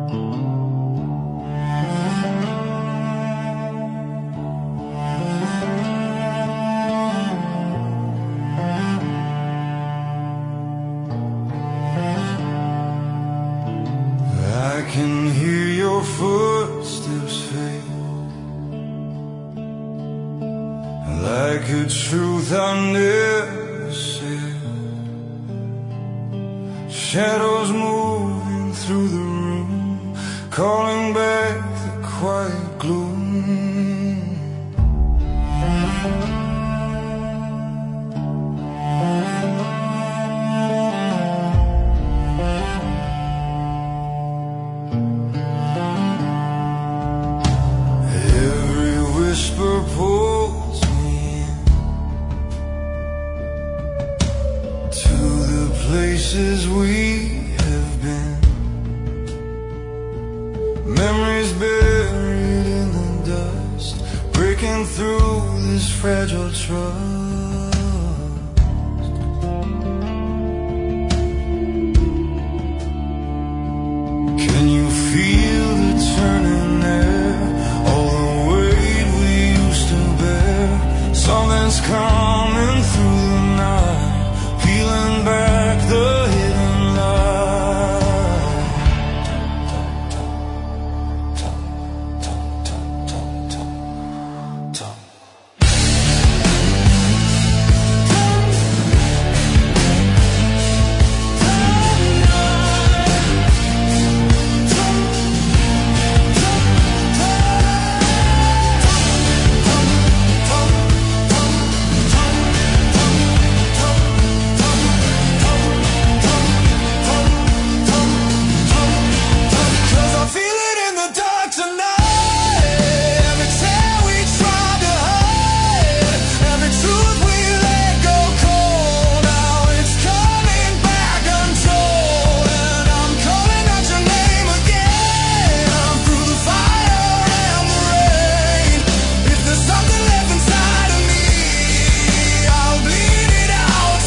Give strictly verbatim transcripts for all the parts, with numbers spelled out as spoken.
I can hear your footsteps fade, like a truth I never said. Shadows moving through the room, calling back the quiet gloom. Every whisper pulls me in to the places we have been. Memories buried in the dust, breaking through this fragile trust. Can you feel the turning air? All the weight we used to bear. Something's coming through the night, peeling back the hidden light. Cause I feel it in the dark tonight. Every tear we tried to hide, every truth we let go cold. Now it's coming back untold, and I'm calling out your name again. Through the fire and the rain. If there's something left inside of me, I'll bleed it out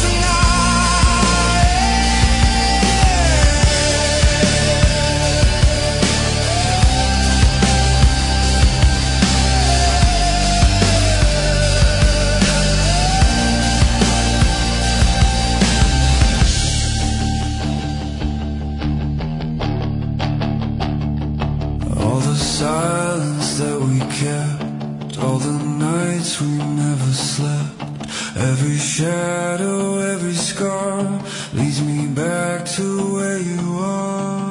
All the silence that we kept, all the nights we never slept, every shadow, every scar leads me back to where you are.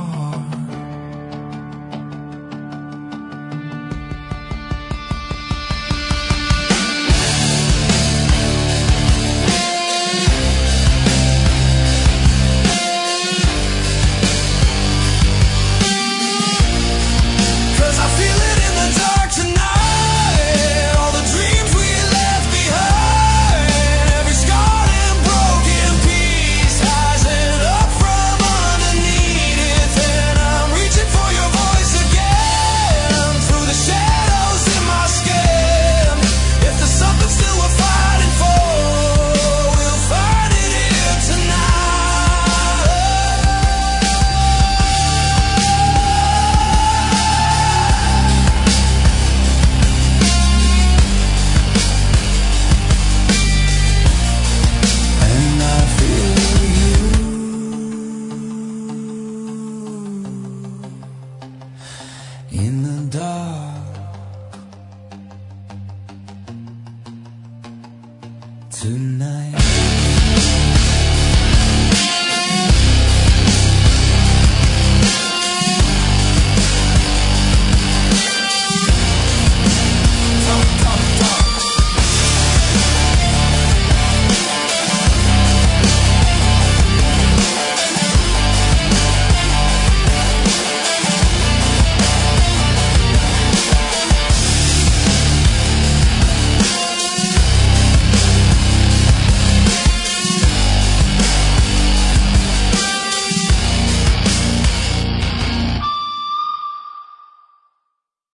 Cause I feel it in the dark tonight. All the dreams we left behind, every scarred and broken piece rising up from underneath it. And I'm reaching for your voice again, through the shadows in my skin. If there's something still worth fighting for, we'll find it here tonight. And I feel you in the